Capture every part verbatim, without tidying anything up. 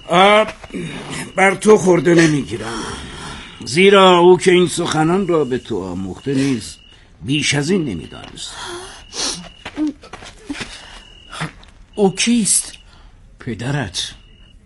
بر تو خورده نمیگیرم، زیرا او که این سخنان را به تو آموخته نیست بیش از این نمیدانست. او کیست؟ پدرت.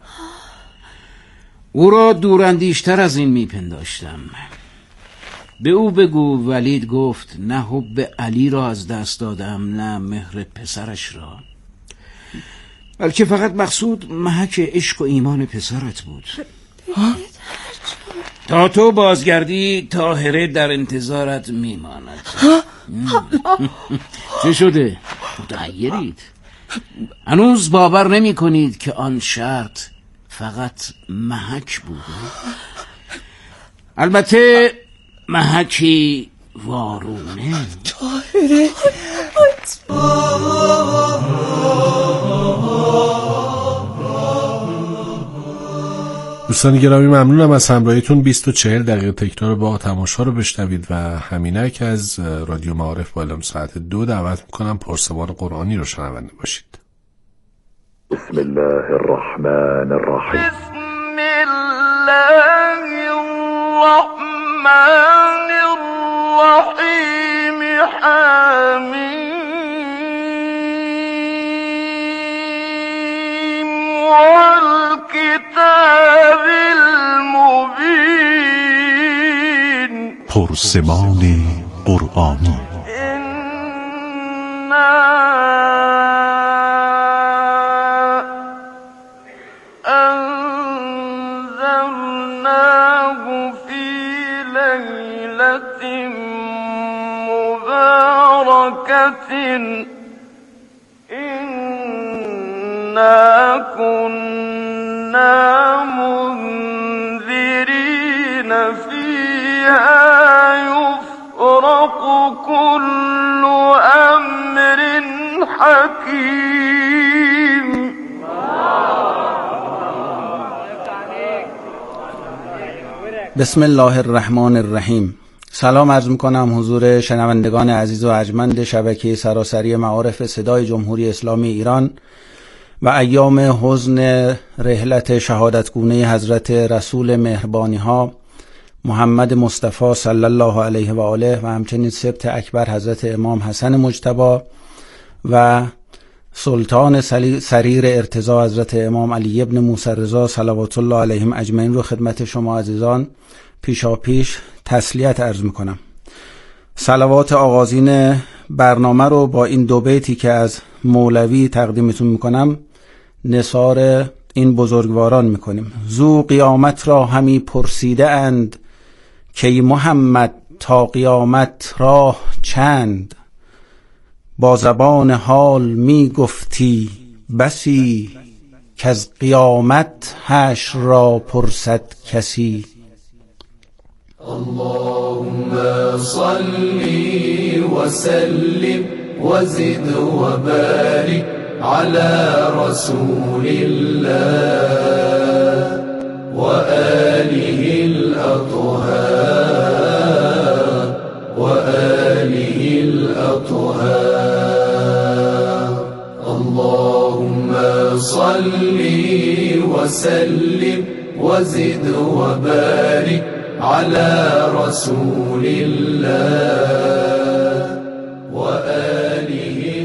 او را دوراندیشتر از این میپنداشتم. به او بگو ولید گفت نه حب علی را از دست دادم نه مهر پسرش را، بلکه فقط مقصود محک عشق و ایمان پسرت بود. تا تو بازگردی طاهره در انتظارت میماند. چه شده؟ متحیرید؟ هنوز باور نمی کنید که آن شرط فقط محک بود؟ البته محکی وارونه. طاهره. دوستان گرامی ممنونم از همراهیتون. بیست و چهل دقیقه تکرار با تماشا رو بشنوید و همینک از رادیو معارف با اعلام ساعت دو دعوت میکنم پرسمان قرآنی رو شنونده باشید. بسم الله الرحمن الرحیم. بسم الله الرحمن الرحیم. حمیم والکتاب المبین. پرسمان قرآنی. أنزلناه في ليلة مباركة إنا كنا منذرين فيها يفرق كل أمر حكيم. بسم الله الرحمن الرحیم. سلام عرض میکنم حضور شنوندگان عزیز و ارجمند شبکه سراسری معارف صدای جمهوری اسلامی ایران و ایام حزن رحلت شهادتگونه حضرت رسول مهربانی ها محمد مصطفی صلی الله علیه و آله و همچنین سبط اکبر حضرت امام حسن مجتبی و سلطان سریر ارتضا حضرت امام علی ابن موسی رضا صلوات الله علیهم اجمعین رو خدمت شما عزیزان پیشا پیش تسلیت عرض میکنم. صلوات آغازین برنامه رو با این دو بیتی که از مولوی تقدیمتون میکنم نثار این بزرگواران میکنیم. زو قیامت را همی پرسیده اند که محمد تا قیامت راه چند، با زبان حال می گفتی بسی که از قیامت حشر را پرسد کسی. اللهم صل وسلم وزد وبارك على رسول الله وآله الأطهار وآله الأطهار. اللهم صل وسلم وزد وبارك على رسول الله وآله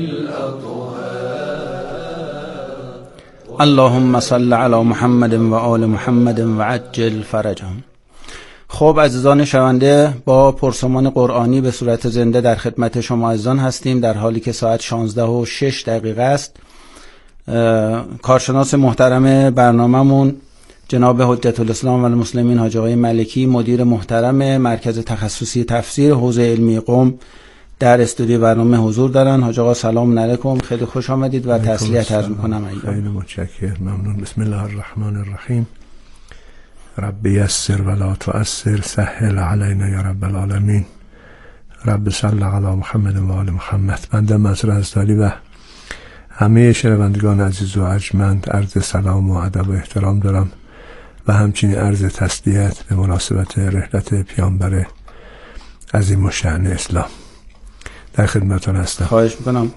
الأطهار. اللهم صل على محمد و آل محمد و عجل فرجهم. خب عزیزان شنونده، با پرسمان قرآنی به صورت زنده در خدمت شما عزیزان هستیم در حالی که ساعت شانزده و شش دقیقه است. کارشناس محترم برنامه‌مون جناب حجت الاسلام و المسلمین حاج آقای ملکی، مدیر محترم مرکز تخصصی تفسیر حوزه علمی قم، در استودیو برنامه حضور دارن. حاج آقا سلام علیکم، خیلی خوش آمدید و تسلیت عرض می‌کنم. خیلی متشکرم، ممنون. بسم الله الرحمن الرحیم. رب یسر ولا تعسر، سهل علینا یا رب العالمین. رب صل علی محمد و آل محمد. بنده مظهر ازداری و همه شنوندگان عزیز و ارجمند عرض سلام و ادب و احترام دارم و همچنین عرض تسلیت به مناسبت رحلت پیامبر عظیم الشأن اسلام. در خدمتتون هستم. خواهش میکنم.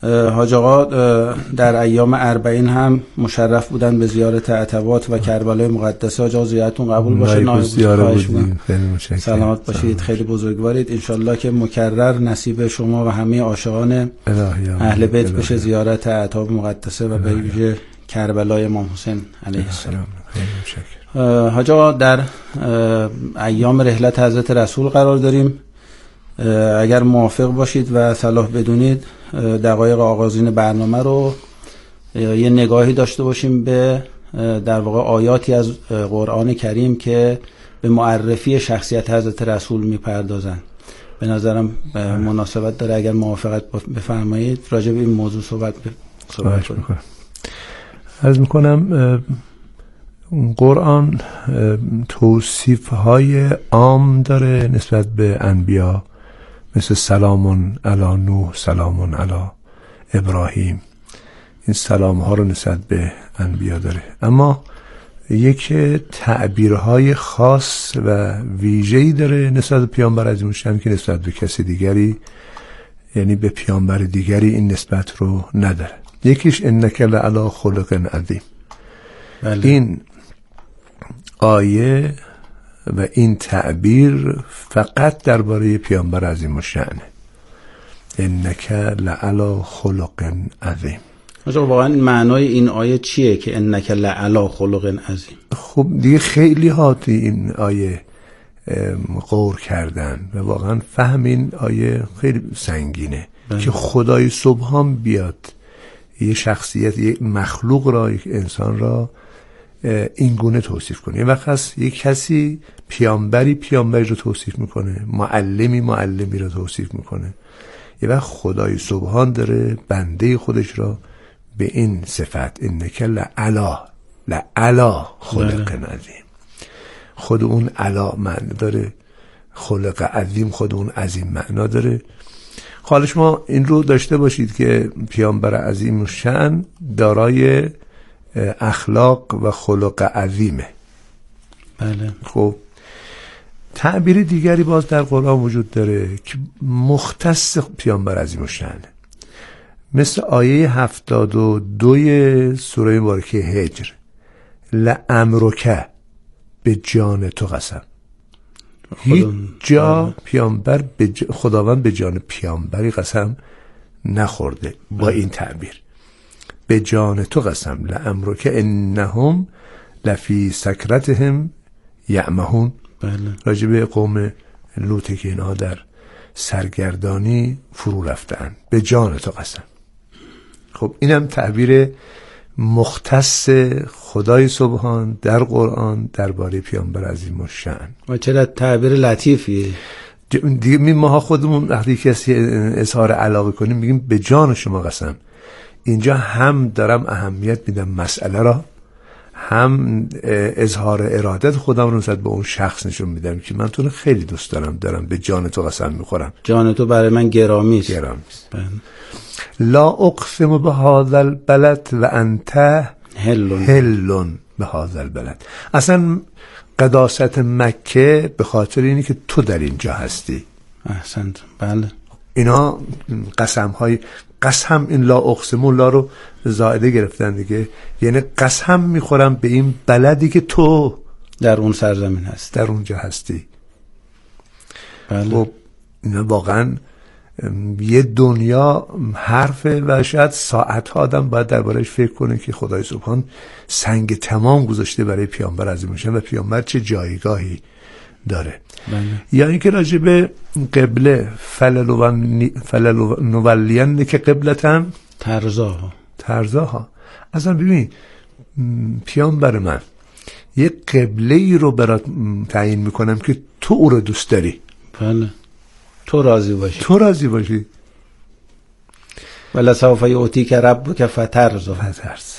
حاج آقا در ایام اربعین هم مشرف بودن به زیارت عتبات و کربلای مقدسه. حاج آقا زیارتتون قبول باشه. نایب بودیم. خیلی متشکرم. سلامت باشید. خیلی بزرگوارید. انشالله که مکرر نصیب شما و همه عاشقان اهل بیت بشه زیارت عتاب مقدسه و به ویژه کربلای امام حسین علیه السلام. خیلی متشکرم. حاج آقا در ایام رحلت حضرت رسول قرار داریم. اگر موافق باشید و صلاح بدونید دقایق آغازین برنامه رو یه نگاهی داشته باشیم به در واقع آیاتی از قرآن کریم که به معرفی شخصیت حضرت رسول میپردازن. به نظرم مناسبت داره اگر موافقت بفرمایید راجع به این موضوع صحبت صحبت کنیم. عرض میکنم قرآن توصیف‌های عام داره نسبت به انبیا، مثل سلامون علی نوح، سلامون علی ابراهیم. این سلام ها رو نسبت به انبیا داره، اما یک تعبیرهای خاص و ویژه‌ای داره نسبت به پیامبر عظیم‌الشأن که نسبت به کسی دیگری، یعنی به پیامبر دیگری این نسبت رو نداره. یکیش انک لعلی خلق عظیم. بله. این آیه و این تعبیر فقط درباره پیامبر عظیم‌الشأن، انک لعلی خلق عظیم. مثلا واقعا معنای این آیه چیه که انک لعلی خلق عظیم؟ خب دیگه خیلی ها این آیه غور کردن و واقعا فهم این آیه خیلی سنگینه. بله. که خدای سبحان بیاد یه شخصیت، یه مخلوق را، یک انسان را این گونه توصیف کنه. یه وقت هست یک کسی پیامبری پیامبری رو توصیف میکنه، معلمی معلمی رو توصیف میکنه. یه وقت خدای سبحان داره بنده خودش را به این صفت انک لعلی لعلی خلق عظیم. خود اون علا معنی داره، خلق عظیم خود اون عظیم معنا داره. حالا شما این رو داشته باشید که پیامبر عظیم‌الشأن دارای اخلاق و خلق عظیمه. بله. خب تعبیر دیگری باز در قرآن وجود داره که مختص پیامبر عظیم‌الشأن، مثل آیه هفتاد و دوی سوره مبارکه هجر، لعمرک به جان تو قسم. هیچ جا پیامبر به ج... خداوند به جان پیامبری قسم نخورده با این تعبیر، به جان تو قسم، لعمرک انهم لفی سکرتهم یعمهون. بله. راجب قوم لوط که اینها در سرگردانی فرو رفتن، به جان تو قسم. خب اینم تعبیر مختص خدای سبحان در قرآن درباره پیامبر عظیم‌الشأن. و چرا تعبیر لطیفیه دیگه. می ماها خودمون وقتی کسی اظهار علاقه کنیم میگیم به جان شما قسم. اینجا هم دارم اهمیت میدم مسئله را، هم اظهار ارادت خودم رو نسبت به اون شخص نشون میدم که من تو رو خیلی دوست دارم، دارم به جان تو قسم میخورم. جان تو برای من گرامی است. گرامی است. لا اقسم بهذا البلد و انت حل بهذا البلد. اصلا قداست مکه به خاطر اینی که تو در اینجا هستی. احسنت. بله. اینا قسم های قسم، این لا اقسم لا رو زائده گرفتن دیگه، یعنی قسم میخورم به این بلدی که تو در اون سرزمین هستی، در اونجا هستی. بله. خب اینا واقعا یه دنیا حرفه و شاید ساعت آدم باید دربارش فکر کنه که خدای سبحان سنگ تمام گذاشته برای پیامبر عظیم‌الشأن و پیامبر چه جایگاهی داره. بله. یا اینکه راجع به قبله فلنولین که قبلتن ترزاها ترزاها. اصلا ببین پیامبر من یه قبله ای رو برات تعیین میکنم که تو او رو دوست داری. بله. تو راضی باشی. تو راضی باشی. ولا سوف یعطیک ربک فترضی. فترضی.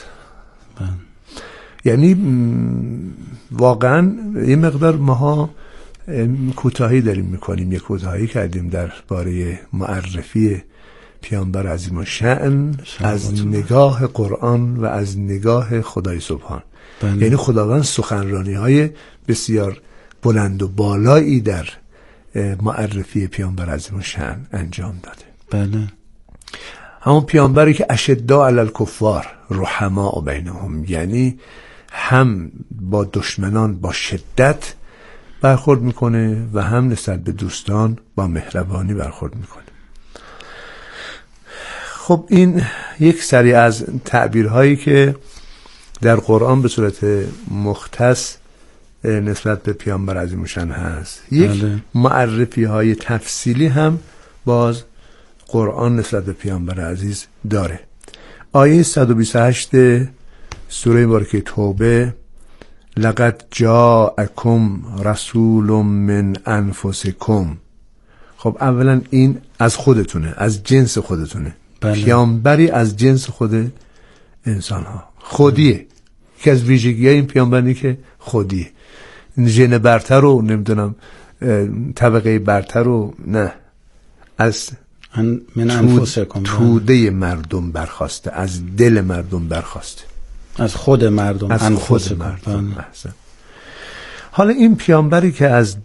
یعنی واقعا یه مقدار ماها کوتاهی داریم میکنیم، یه کوتاهی کردیم در باره معرفی پیامبر عظیم‌الشأن از نگاه قرآن و از نگاه خدای سبحان. بله. یعنی خداوند سخنرانی های بسیار بلند و بالایی در معرفی پیامبر عظیم‌الشأن انجام داده. بله. همون پیامبری که اشداء علی الکفار رحماء بینهم، یعنی هم با دشمنان با شدت برخورد میکنه و هم نسبت به دوستان با مهربانی برخورد میکنه. خب این یک سری از تعبیرهایی که در قرآن به صورت مختص نسبت به پیامبر عظیم‌الشأن هست. یک بله. معرفی های تفصیلی هم باز قرآن نسبت به پیامبر عزیز داره. آیه صد و بیست و هشت سوره مبارکه توبه: لقد جاءکم رسول من انفسکم. خب اولا این از خودتونه، از جنس خودتونه. بله. پیامبری از جنس خود انسان ها، خودیه. که از ویژگی های این پیامبری که خودیه، ژن برتر رو نمیدونم طبقه برتر رو نه، از من انفسکم، توده مردم برخواسته، از دل مردم برخواسته، از خود مردم، از خود مردم. حالا این پیامبری که از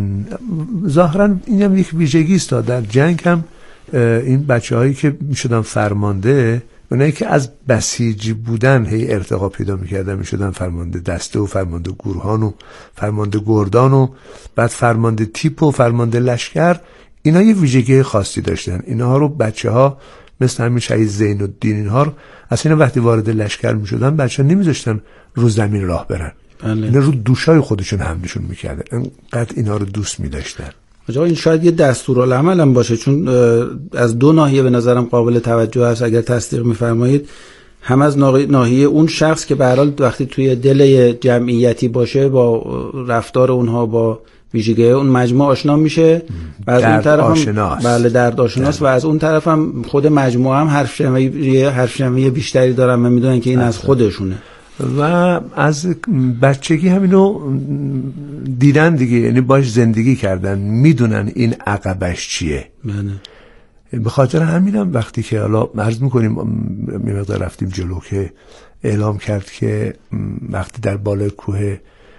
ظاهرا این هم یک ویژگی است. در جنگ هم این بچه هایی که میشدن فرمانده، اونایی که از بسیجی بودن هی ارتقا پیدا میکردن میشدن فرمانده دسته و فرمانده گورهان و فرمانده گردان و بعد فرمانده تیپ و فرمانده لشکر، اینا یه ویژگی خاصی داشتن. اینها رو بچه ها مثل همین شهید زین الدین اینها رو اصلا وقتی وارد لشکر میشدن بچه ها نمیذاشتن رو زمین راه برن. بله. اینا رو دوشای خودشون حملشون میکردن، انقدر اینا رو دوست میداشتن. آقا این شاید یه دستورالعمل هم باشه، چون از دو ناحیه به نظرم قابل توجه است اگر تصدیق میفرمایید. هم از ناحیه اون شخص که به هر حال وقتی توی دل جمعیتی باشه با رفتار اونها با ویژگی اون مجموعه آشنا میشه و از اون طرف هم بله درد آشناس و از اون طرف هم خود مجموعه هم حرف شنوی حرف شنوی بیشتری دارن و میدونن که این از خودشونه و از بچگی همینو دیدن دیگه، یعنی باش زندگی کردن، میدونن این عقبش چیه. بله. به خاطر همینم وقتی که حالا عرض میکنیم می مقدار رفتیم جلو که اعلام کرد که وقتی در بالای کوه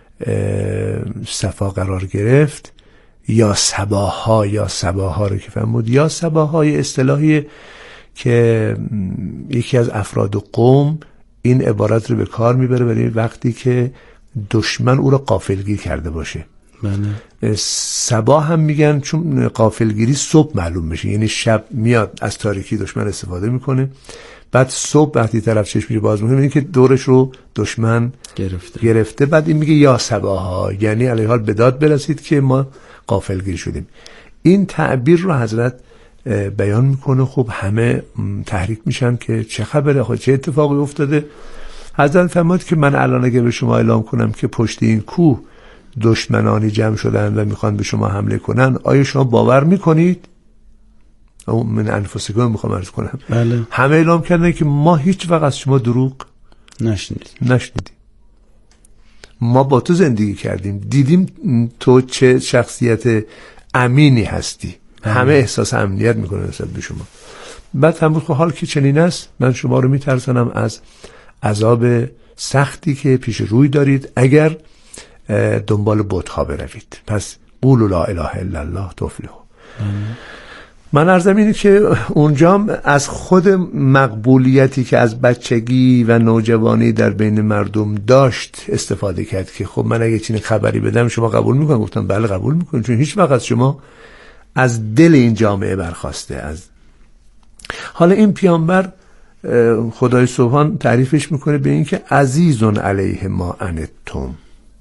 صفا قرار گرفت، یا صباها یا صباها رو که فرمود، یا صباهای اصطلاحی که یکی از افراد قوم این عبارت رو به کار میبره برای وقتی که دشمن او رو غافلگیر کرده باشه. بله. صباح هم میگن چون غافلگیری صبح معلوم بشه، یعنی شب میاد از تاریکی دشمن استفاده میکنه، بعد صبح وقتی طرف چشمش باز میکنه میبینه که دورش رو دشمن گرفته, گرفته. بعد این میگه یا صباحا، یعنی علیه حال به داد برسید که ما غافلگیر شدیم. این تعبیر رو حضرت بیان میکنه. خب همه تحریک میشن که چه خبره، خب چه اتفاقی افتاده. حضرت فرمود که من الان اگه به شما اعلام کنم که پشت این کوه دشمنانی جمع شدن و میخوان به شما حمله کنن، آیا شما باور میکنید؟ او من انفسکم میخوام عرض کنم. بله. همه اعلام کردن که ما هیچ وقت از شما دروغ نشنیدیم نشنیدیم ما با تو زندگی کردیم، دیدیم تو چه شخصیت امینی هستی. بله. همه احساس امنیت میکنن نسبت به شما. بعد هم بود که حال که چنین است، من شما رو میترسانم از عذاب سختی که پیش روی دارید اگر دنبال بت‌ها بروید. پس قولوا لا اله الا الله تفلحوا. من عرضم اینه که اونجا از خود مقبولیتی که از بچگی و نوجوانی در بین مردم داشت استفاده کرد که خب من اگه چنین خبری بدم شما قبول میکنم. گفتم بله قبول میکنم، چون هیچ وقت شما از دل این جامعه برخواسته. از حالا این پیامبر خدای سبحان تعریفش میکنه به این که عزیزون علیه ما انتم،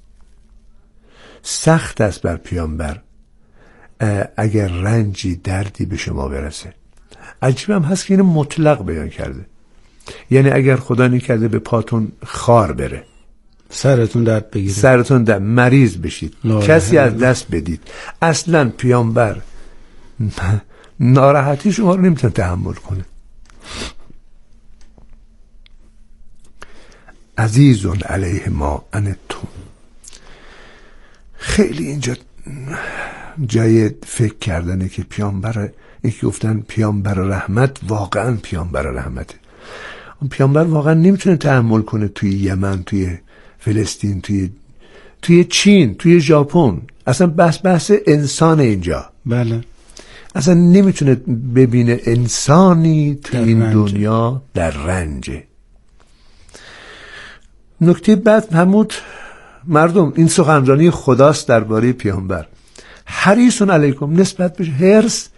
سخت است بر پیامبر اگر رنجی دردی به شما برسه. عجیب هم هست که اینو مطلق بیان کرده، یعنی اگر خدا نکرده به پاتون خار بره، سرتون درد بگیره، سرتون درد، مریض بشید، کسی از دست بدید، اصلا پیامبر ناراحتی شما رو نمیتونه تحمل کنه. عزیزون علیه ما انتم. خیلی اینجا جای فکر کردنه که پیامبر، یکی گفتن پیامبر رحمت، واقعا پیامبر رحمته. اون پیامبر واقعا نمیتونه تحمل کنه توی یمن، توی فلسطین، توی توی چین، توی ژاپن، اصلا بحث بحث انسان اینجا. بله. اصلا نمیتونه ببینه انسانی تو این دنیا در رنجه. نکته بعد همون مردم، این سخنرانی خداست درباره پیامبر. حریصون علیکم نسبت به حرص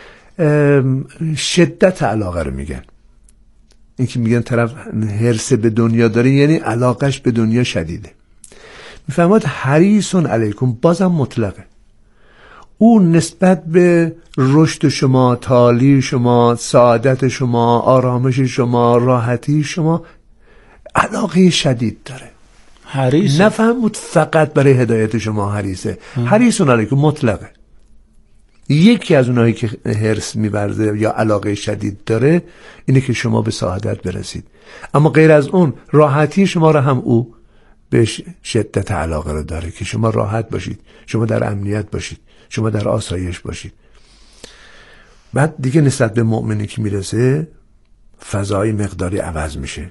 شدت علاقه رو میگن. این که میگن طرف حرص به دنیا داره یعنی علاقش به دنیا شدیده. میفهمد حریصون علیکم بازم مطلقه. او نسبت به رشد شما، تعالی شما، سعادت شما، آرامش شما، راحتی شما علاقه شدید داره. حریص نفهمود فقط برای هدایت شما حریصه. حریصون علیکم مطلقه. یکی از اونایی که حرص می‌ورزه یا علاقه شدید داره اینه که شما به سعادت برسید، اما غیر از اون راحتی شما را هم او به شدت علاقه رو داره که شما راحت باشید، شما در امنیت باشید، شما در آسایش باشید. بعد دیگه نسبت به مؤمنی که میرسه فضای مقداری عوض میشه.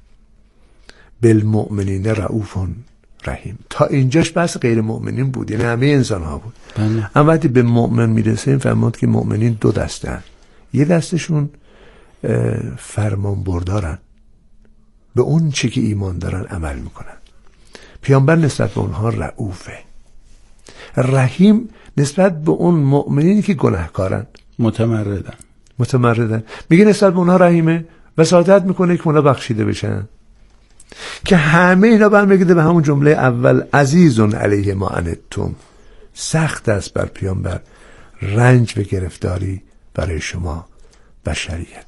بالمؤمنین رؤوف رحیم. تا اینجاش بس غیر مؤمنین بود، یعنی همه انسان ها بود. بله. اما وقتی به مؤمن میرسه فهمید که مؤمنین دو دسته هن. یه دستشون فرمان بردارن، به اون چی که ایمان دارن عمل میکنن. پیامبر نسبت به اونها رؤوفه. رحیم نسبت به اون مؤمنینی که گناهکارن، متمردن متمردن میگه نسبت به اونها رحیمه، وساطت میکنه که اونا بخشیده بشن. که همه اینا برمیگرده به همون جمله اول، عزیزون علیه ما عنتم. سخت است بر پیامبر رنج و گرفتاری برای شما بشریت.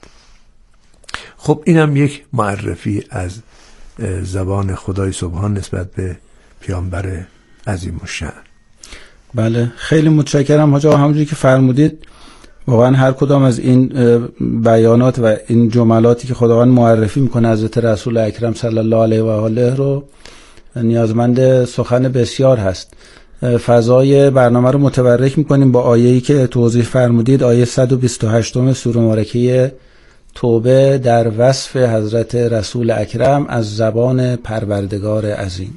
خب اینم یک معرفی از زبان خدای سبحان نسبت به پیامبر عظیم الشأن. بله خیلی متشکرم حاج آقا. همونجوری که فرمودید واقعا هر کدام از این بیانات و این جملاتی که خداوند معرفی میکنه حضرت رسول اکرم صلی الله علیه و آله رو نیازمند سخن بسیار هست. فضای برنامه رو متبرک میکنیم با آیه‌ای که توضیح فرمودید، آیه صد و بیست و هشت سوره مبارکه توبه در وصف حضرت رسول اکرم از زبان پروردگار عظیم.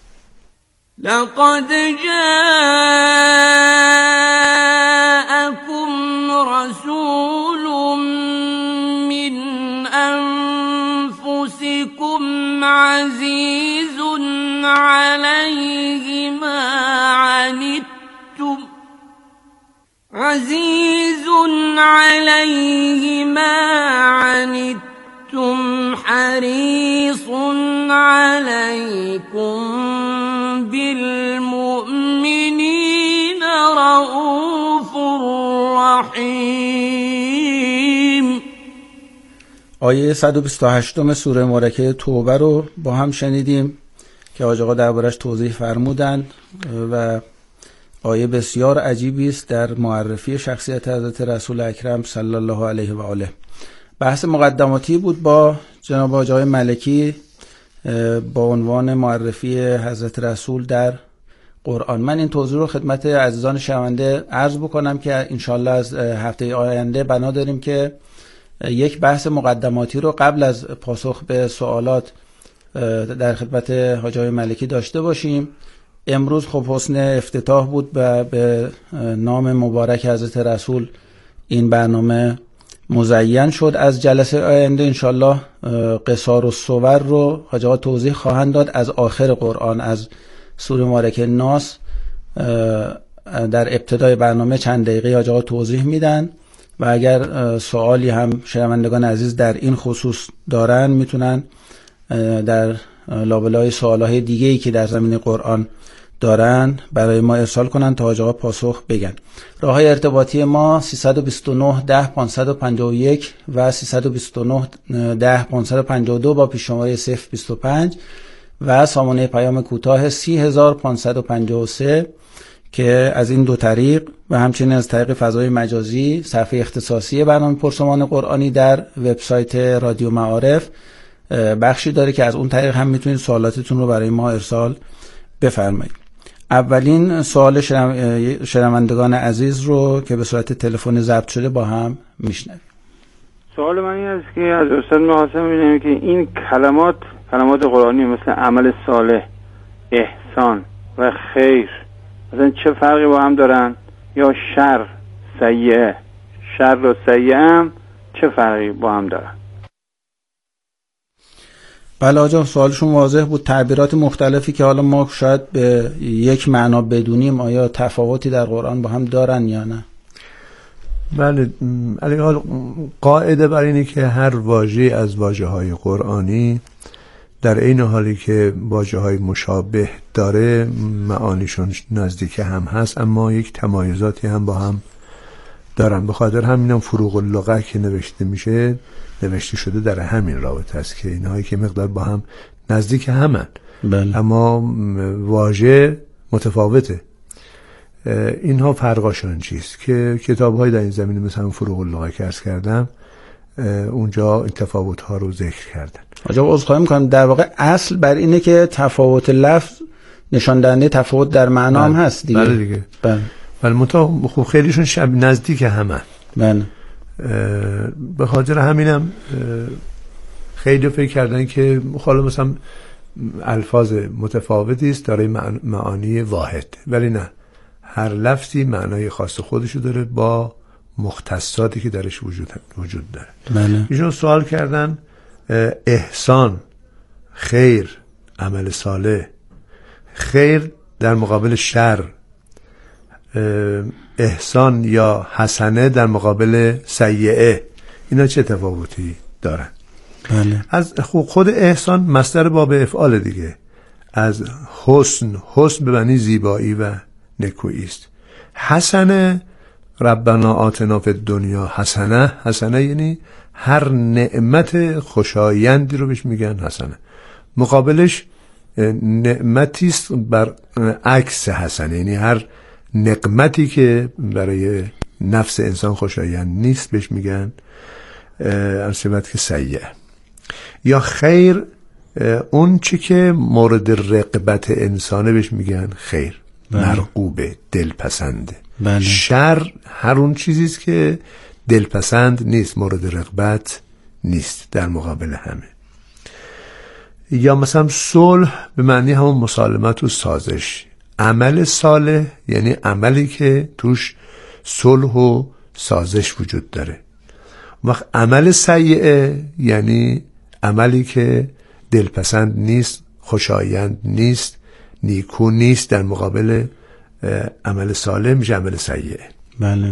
لقد جاءكم رسول من أنفسكم عزيز عليه ما عنتم عزيز عليه ما عنتم حريص عليكم بالمؤمنين رؤوف رحیم. آیه صد و بیست و هشت سوره مبارکه توبه رو با هم شنیدیم که حاج آقا دربارش توضیح فرمودن و آیه بسیار عجیبی است در معرفی شخصیت حضرت رسول اکرم صلی الله علیه و آله. بحث مقدماتی بود با جناب حاج آقای ملکی با عنوان معرفی حضرت رسول در قرآن. من این توضیح رو خدمت عزیزان شنونده عرض بکنم که انشالله از هفته آینده بنا داریم که یک بحث مقدماتی رو قبل از پاسخ به سوالات در خدمت حاج آقای ملکی داشته باشیم. امروز خب حسن افتتاح بود و به نام مبارک حضرت رسول این برنامه مزین شد. از جلسه آینده انشالله قصار و صور رو حاج آقا توضیح خواهند داد از آخر قرآن، از سوره مبارکه ناس. در ابتدای برنامه چند دقیقه حاج آقا توضیح میدن و اگر سوالی هم شنوندگان عزیز در این خصوص دارن میتونن در لابلای سوالهای دیگه‌ای که در زمینه قرآن دارن برای ما ارسال کنن تا حاج آقا پاسخ بگن. راههای ارتباطی ما سیصد و بیست و نه ده پانصد و پنجاه و یک و سیصد و بیست و نه ده پانصد و پنجاه و دو با پیش شماره صفر بیست و پنج و سامانه پیام کوتاه سی هزار پانصد و پنجاه و سه که از این دو طریق و همچنین از طریق فضای مجازی صفحه اختصاصی برنامه پرسمان قرآنی در وبسایت رادیو معارف بخشی داره که از اون طریق هم میتونید سوالاتتون رو برای ما ارسال بفرمایید. اولین سوال شنوندگان عزیز رو که به صورت تلفن ضبط شده با هم میشنویم. سوال من این است که از استاد می‌خواستم ببینم که این کلمات کلمات قرآنی مثل عمل صالح، احسان و خیر مثلا چه فرقی با هم دارن؟ یا شر، سیئه، شر و سیئه هم چه فرقی با هم دارن؟ بله آجا، سوالشون واضح بود. تعبیرات مختلفی که حالا ما شاید به یک معنا بدونیم، آیا تفاوتی در قرآن با هم دارن یا نه؟ بله، علی حال قاعده بر اینه که هر واژه از واژه‌های قرآنی در این حالی که واژه‌های مشابه داره معانیشون نزدیک هم هست، اما یک تمایزاتی هم با هم دارن. به خاطر همینم فروغ اللغه که نوشته میشه نوشته شده در همین رابطه است که اینهایی که مقدار با هم نزدیک همن. بله. اما واژه متفاوته. اینها فرقاشون چیست که کتاب‌های در این زمینه مثلا فروغ اللغه که عرض کردم اونجا این تفاوت‌ها رو ذکر کردن. آجا عذرخواهی می‌کنم، در واقع اصل بر اینه که تفاوت لفظ نشان دهنده تفاوت در معنا هم هست دیگه. بله دیگه. بله. ولی متا خب خیلیشون شب نزدیک همن. بله. به خاطر همینم خیلی فکر کردن که حالا مثلا الفاظ متفاوتی است دارای معانی واحد، ولی نه، هر لفظی معنای خاص خودشو داره با مختصاتی که درش وجود وجود داره. بله. ایشون سوال کردن احسان، خیر، عمل صالح، خیر در مقابل شر، احسان یا حسنه در مقابل سیئه، اینا چه تفاوتی دارن؟ بله. از خود احسان مصدر باب افعال دیگه، از حسن، حسن به معنی زیبایی و نکویی است. حسنه، ربنا آتنا فی الدنیا حسنه، حسنه یعنی هر نعمت خوشایندی رو بهش میگن حسنه. مقابلش نعمتی است بر عکس حسنه، یعنی هر نقمتی که برای نفس انسان خوشایند نیست بهش میگن البته که سیئه. یا خیر، اون چی که مورد رغبت انسانه بهش میگن خیر، مرغوبه، دلپسنده. بله. شر هر اون چیزیست که دلپسند نیست، مورد رغبت نیست، در مقابل همه. یا مثلا صلح به معنی همون مسالمت و سازش. عمل صالح یعنی عملی که توش صلح و سازش وجود داره. وقت عمل سیئه یعنی عملی که دلپسند نیست، خوشایند نیست، نیکو نیست، در مقابل عمل صالح میشه عمل سیئه. بله.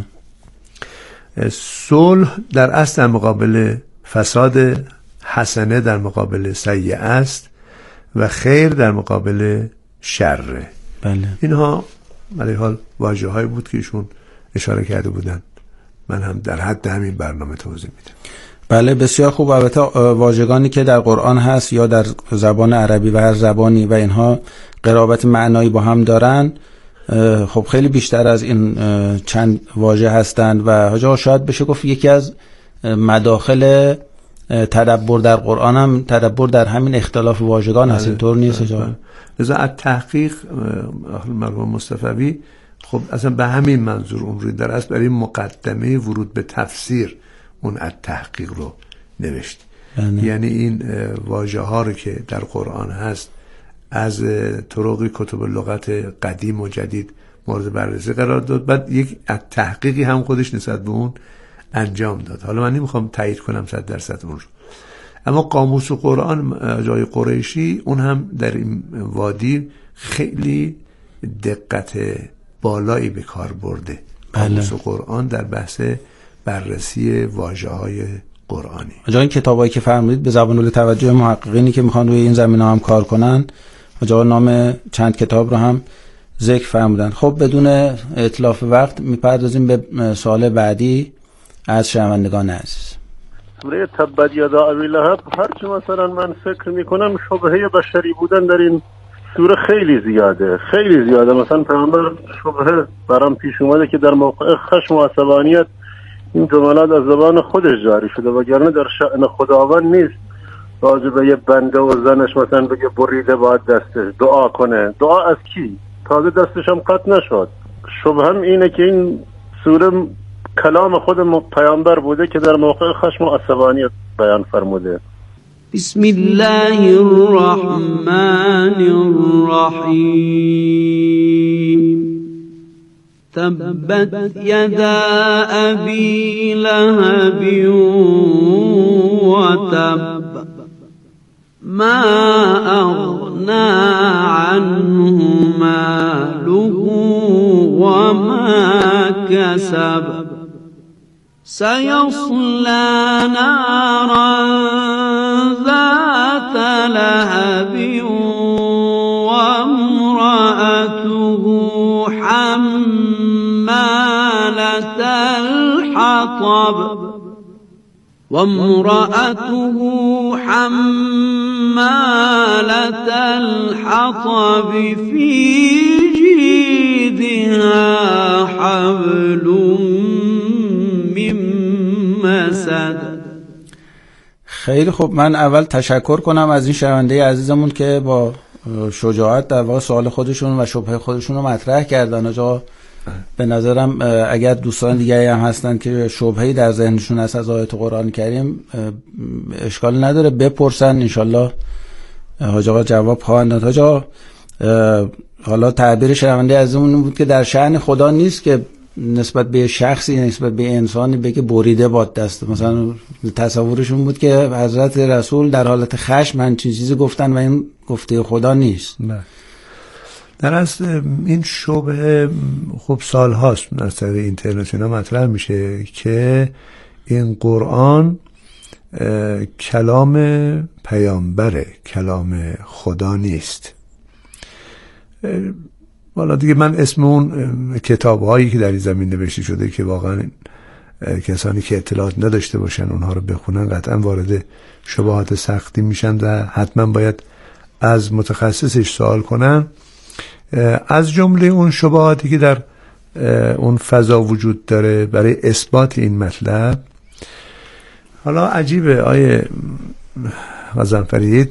صلح در اصل در مقابل فساد، حسنه در مقابل سیئه است و خیر در مقابل شره. بله. اینها برای حال واژه هایی بود که ایشون اشاره کرده بودن، من هم در حد همین برنامه توضیح میدم. بله بسیار خوب. البته واژگانی که در قرآن هست یا در زبان عربی و هر زبانی و اینها قرابت معنایی با هم دارن، خب خیلی بیشتر از این چند واژه هستند و حاجا شاید بشه گفت یکی از مداخل تدبر در قرآن هم تدبر در همین اختلاف واژگان هست. اینطور نیست حاجا؟ لذا از تحقیق مرحوم مصطفوی خب اصلا به همین منظور عمری در اصل برای مقدمه ورود به تفسیر اون از تحقیق رو نوشت. بله. یعنی این واژه ها رو که در قرآن هست از طرق کتب لغت قدیم و جدید مورد بررسی قرار داد، بعد یک از تحقیقی هم خودش نسبت به اون انجام داد. حالا من نمیخوام تایید کنم صد درصد اون رو، اما قاموس قرآن جای قریشی اون هم در این وادی خیلی دقت بالایی به کار برده. قاموس قرآن در بحث بررسی واژه‌های قرآنی. جای این کتابایی که فرمودید به زبان ال توجه محققینی که میخوان روی این زمینه هم کار کنن، جای نام چند کتاب رو هم ذکر فرمودن. خب بدون اتلاف وقت میپردازیم به سوال بعدی از شنوندگان عزیز. سوره تبت یدا ابی لهب، هرچی مثلا من فکر میکنم شبهه بشری بودن در این سوره خیلی زیاده، خیلی زیاده. مثلا پیامبر شبهه برام پیش اومده که در موقع خشم و عصبانیت این جملات از زبان خودش جاری شده، وگرنه در شأن خداوند نیست راجع به یه بنده و زنش مثلا بگه بریده باید دستش دعا کنه. دعا از کی؟ تازه دستش هم قطع نشد. شبهم اینه که این سوره کلام خود پیامبر بوده که در موقع خشم و عصبانیت بیان فرموده. بسم الله الرحمن الرحیم تبت يدا أبي لهب وتب ما أغنى عنه ماله وما كسب سيصلى نارا ذات لهب وامرأته حمالة الحطب وامرأته حمالة الحطب في جيدها حبل من مسد. خیلی خوب، من اول تشکر کنم از این شنونده عزیزمون که با شجاعت در واقع سوال خودشون و شبهه خودشون رو مطرح کردن. آجا به نظرم اگر دوستان دیگری هم هستن که شبهه‌ای در ذهنشون هست از آیات قرآن کریم، اشکال نداره بپرسن، انشالله حاج آقا جواب خواهند داد. حاج آقا حالا تعبیر شنونده عزیزمون بود که در شأن خدا نیست که نسبت به شخصی، نسبت به انسانی بگه بریده باد دست. مثلا تصورشون بود که حضرت رسول در حالت خشم من چیزی چیزی گفتن و این گفته خدا نیست. نه، در اصل این شبه خب سال هاست از طریق اینترنت اینا مطرح میشه که این قرآن کلام پیامبره، کلام خدا نیست. والا دیگه من اسم اون کتاب هایی که در این زمین نوشته شده که واقعا کسانی که اطلاعات نداشته باشن اونها رو بخونن قطعا وارد شبهات سختی میشن و حتما باید از متخصصش سوال کنن. از جمله اون شبهاتی که در اون فضا وجود داره برای اثبات این مطلب، حالا عجیبه آیه غضنفری،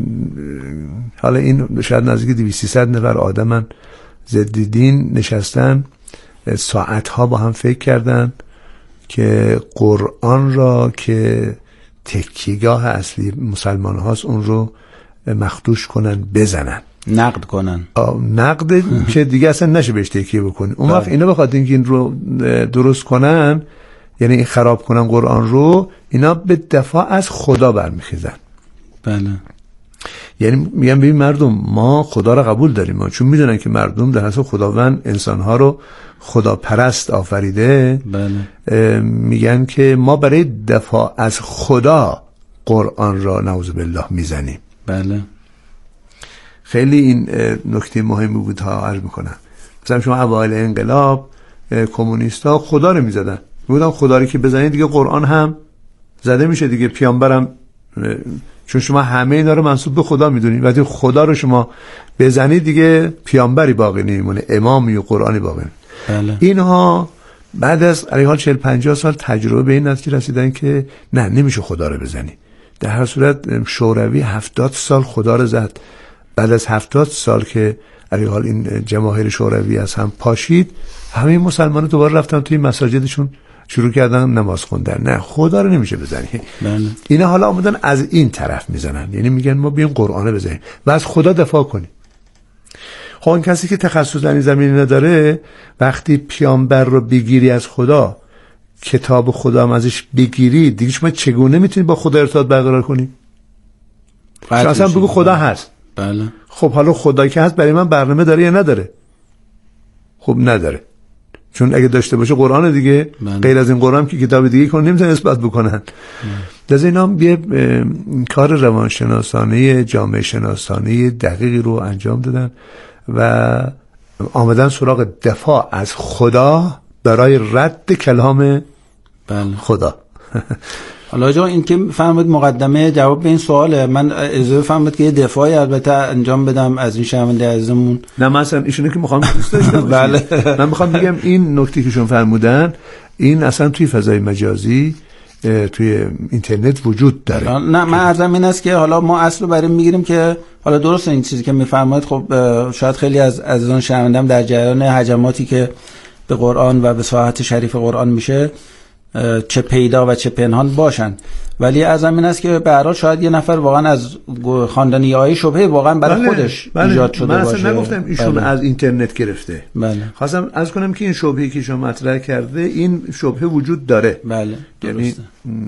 حالا این شاید نزدیک دویست سیصد نفر آدمن ضد دین نشستن، ساعتها با هم فکر کردن که قرآن را که تکیگاه اصلی مسلمان هاست اون رو مخدوش کنن، بزنن، نقد کنن. نقد که دیگه اصلا نشه بهش تکیه بکنی. اون وقت اینا بخواد اینکه این رو درست کنن، یعنی این خراب کنن قرآن رو، اینا به دفاع از خدا برمیخیزن. بله. یعنی میگن ببین مردم، ما خدا رو قبول داریم، ما چون میدونن که مردم در اصل خداوند انسانها رو خدا پرست آفریده. بله. میگن که ما برای دفاع از خدا قرآن را نعوذ بالله میزنیم. بله. خیلی این نکته مهمی بود ها، عرض میکنم. مثلا شما اوایل انقلاب کمونیستا خدا رو میزدن، میگفتن خدا رو که بزنید دیگه قرآن هم زده میشه دیگه، پیامبرم، چون شما همه اینا رو منسوب به خدا میدونید، وقتی خدا رو شما بزنید دیگه پیامبری باقی نمیمونه، امامی و قرآنی باقی نمیمونه. بله. اینها بعد از حال چهل پنجاه سال تجربه به این نتیجه رسیدن که نه، نمیشه خدا رو بزنی. در هر صورت شوروی هفتاد سال خدا رو زد. بعد از هفتاد سال که حال این جماهیر شوروی از هم پاشید، همه مسلمان‌ها دوباره رفتن توی مساجدشون شروع کردن نماز خوندن. نه، خدا رو نمیشه بزنی. بله. اینا حالا آمدن از این طرف میزنن، یعنی میگن ما بیایم قرآن رو بزنیم و از خدا دفاع کنیم. خب این کسی که تخصص در این زمینه نداره، وقتی پیامبر رو بگیری از خدا، کتاب خدا هم ازش بگیری، دیگه شما چگونه میتونی با خدا ارتباط برقرار کنی؟ شما اصلا بگو خدا هست. بله. خب حالا خدایی که هست برای من برنامه داره یا نداره؟ خب نداره، چون اگه داشته باشه قرآن دیگه. بله. غیر از این قرآن که کتاب دیگه کنن نمیتونن اثبات بکنن. لذا اینا هم یه کار روانشناسانه، جامعه شناسانه دقیقی رو انجام دادن و آمدن سراغ دفاع از خدا برای رد کلام بله. خدا. حالا جا این که فهمید مقدمه جواب به این سواله، من اجازه فهمید که یه دفاعی البته انجام بدم از این شنونده عزیزمون. نه مثلا ایشونه که میخوام دوست داشته باشم. بله. من میخوام بگم این نکته که شما فرمودن، این اصلا توی فضای مجازی توی اینترنت وجود داره. نه، من عرضم این است که حالا ما اصل رو برای میگیریم که حالا درست این چیزی که میفرمایید، خب شاید خیلی از عزیزان شنوندم در جریان هجماتی که به قرآن و به ساحت شریف قرآن میشه چه پیدا و چه پنهان باشن، ولی از همین است که به هر حال شاید یه نفر واقعا از خواندن آیه شبهه واقعا برای بله، خودش بله. ایجاد شده من باشه. اصلا نگفتم ایشون بله. از اینترنت گرفته. بله. خواستم از کنم که این شبهه‌ای که شما مطرح کرده این شبهه وجود داره. بله. یعنی